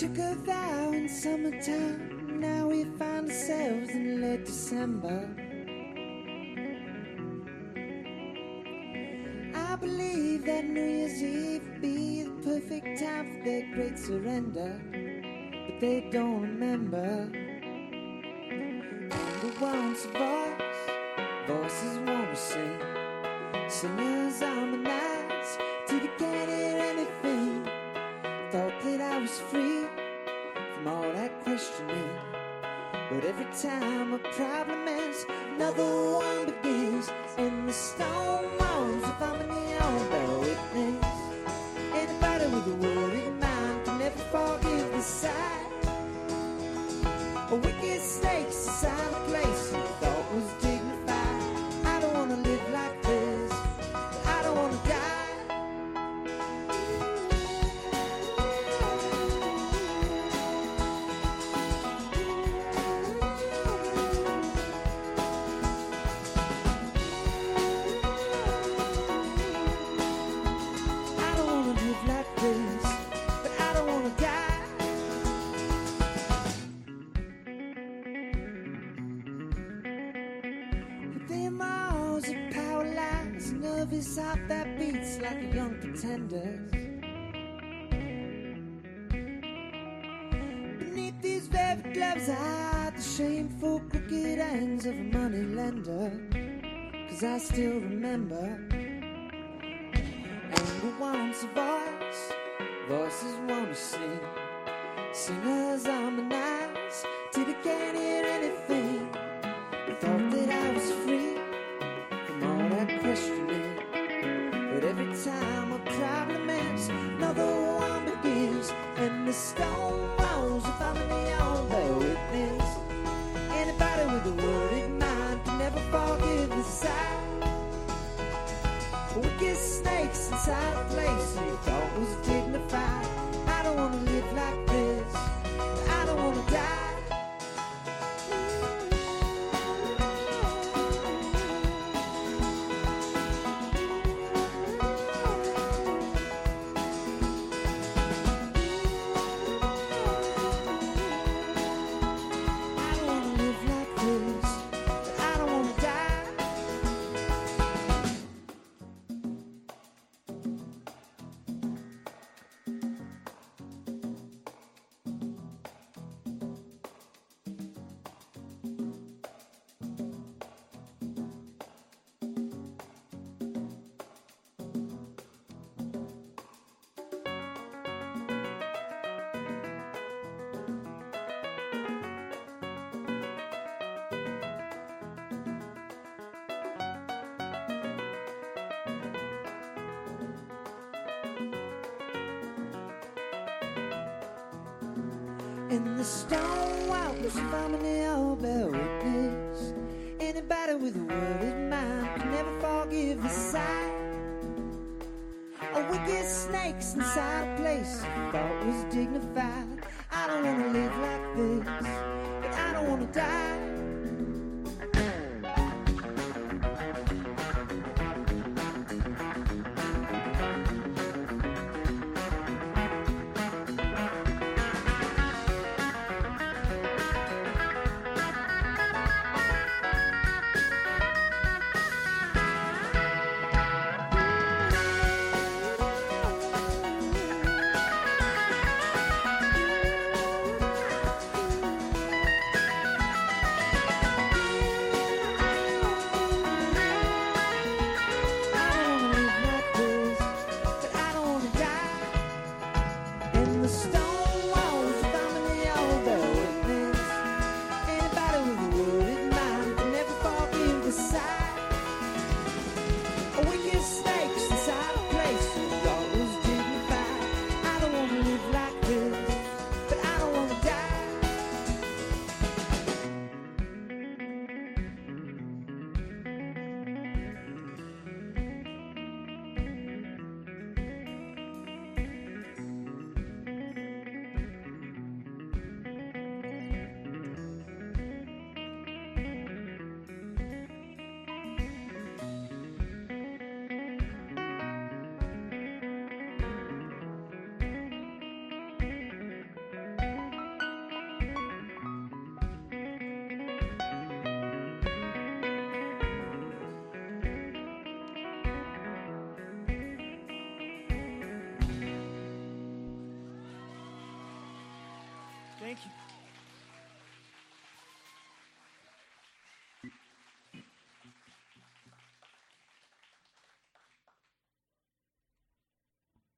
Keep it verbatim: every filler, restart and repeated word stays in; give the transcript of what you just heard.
took a vow in summertime. Now we find ourselves in late December. I believe that New Year's Eve would be the perfect time for their great surrender, but they don't remember. And the ones voice, voices wanna sing, singers harmonize till they can't hear anything. Thought that I was free from all that questioning, but every time a problem ends, another one begins. And the stone walls of harmony all bear witness. Anybody with a word in mind can never forgive the sight. A wicked snake's inside a place you thought was dignified. I don't wanna live like this, but I don't wanna die. Nervous heart that beats like a young pretender's. Beneath these velvet gloves I hide the shameful crooked hands of a money lender, 'cause I still remember. Anger wants a voice, voices wanna sing, singers harmonize till they can't hear anything. I thought that I was free from all that questioning, but every time a problem ends, another one begins. And the stone walls of harmony all bear witness. Anybody with a word in mind can never forgive the sight. Wicked snakes inside a place you thought was dignified. I don't wanna live like this, I don't wanna die. In the stone walls of harmony all bear witness. Anybody with a word in mind can never forgive the sight. A wicked snake's inside a place you thought was dignified. I don't wanna live like this, but I don't wanna die. Thank you.